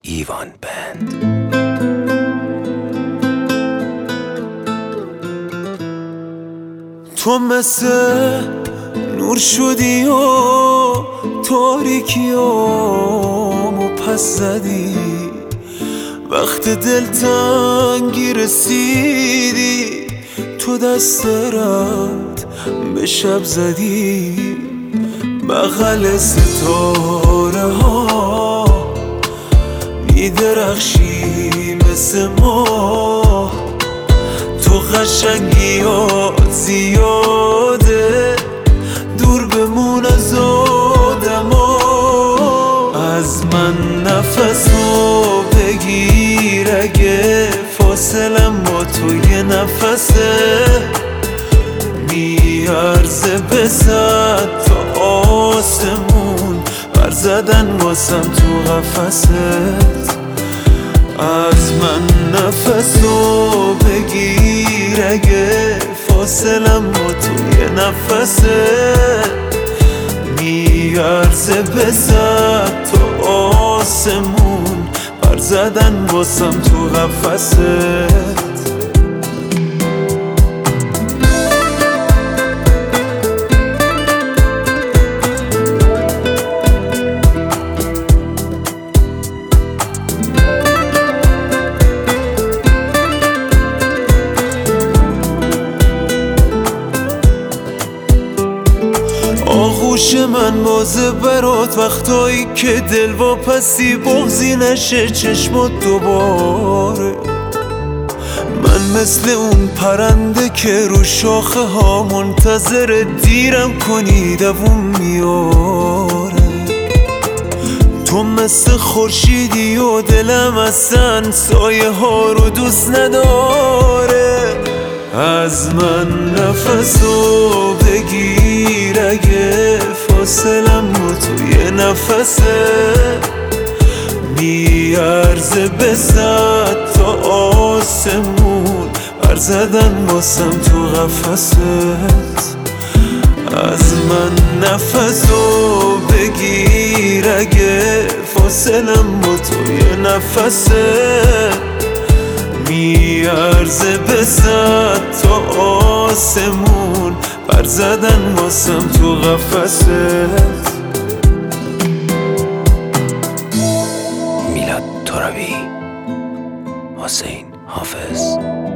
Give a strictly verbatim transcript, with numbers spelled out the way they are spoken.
ایوان بند. تو مثل نور شدی و تاریکیامو پس زدی، وقت دلتنگی رسیدی تو دست رد به شب زدی. بغل ستاره ها میدرخشی مثل ماه، تو قشنگیات زیاده دور بمون از آدما. از من نفسو بگیر اگه فاصلم با تو یه نفسه، میارزه به صد تا آسمون پر زدن واسم تو قفست. از من نفسو بگیر اگه فاصلم با تو یه نفسه، میارزه به صد تا آسمون پر زدن واسم تو قفست. آغوش من بازه برات وقتایی که دل واپسی بغضی نشه چشمات دوباره. من مثل اون پرنده که رو شاخه ها منتظر دیرم کنی دووم میاره. تو مثل خورشیدی و دلم اصلا سایه ها رو دوست نداره. از من نفسو بگیر اگه فاصلم با تو یه نفسه، میارزه به صد تا آسمون پر زدن واسم تو قفست. از من نفسو بگیر اگه فاصلم با تو یه نفسه، میارزه به صد تا آسمون پر زدن واسم تو قفست. میلاد ترابی، حسین حافظ.